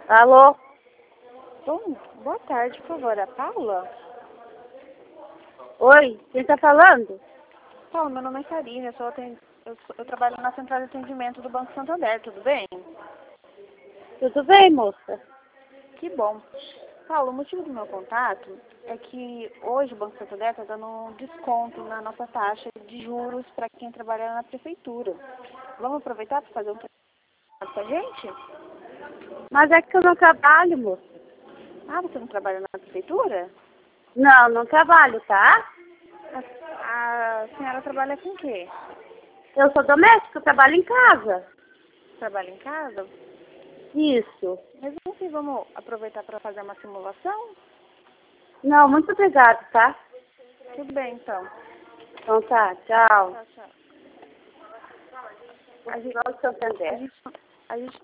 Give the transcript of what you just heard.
Alô? Bom, boa tarde, por favor. A Paula? Oi, quem tá falando? Paula, meu nome é Karina, eu trabalho na central de atendimento do Banco Santander, tudo bem? Tudo bem, moça? Que bom. Paula, o motivo do meu contato é que hoje o Banco Santander está dando um desconto na nossa taxa de juros para quem trabalha na prefeitura. Vamos aproveitar para fazer um trabalho com a gente? Mas é que eu não trabalho, moça. Ah, você não trabalha na prefeitura? Não, não trabalho, tá? A senhora trabalha com o quê? Eu sou doméstica, eu trabalho em casa. Trabalha em casa? Isso. Mas enfim, vamos aproveitar para fazer uma simulação? Não, muito obrigada, tá? Tudo bem, então. Então tá, tchau. Tchau, tchau. A gente vai ao Santander. A gente